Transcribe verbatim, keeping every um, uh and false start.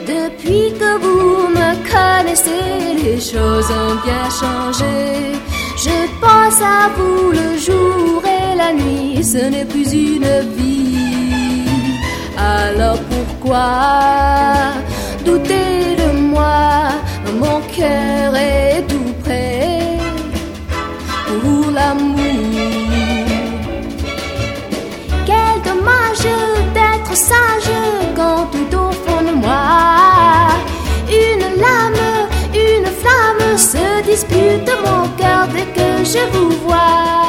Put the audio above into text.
Depuis que vous me connaissez, les choses ont bien changé. Je pense à vous le jour et la nuit, ce n'est plus une vie. Alors pourquoi douter de moi? Mon cœur est tout prêt pour l'amour. Quel dommage d'être sage quand tout au fond de moi une lame, une flamme se dispute mon cœur dès que je vous vois.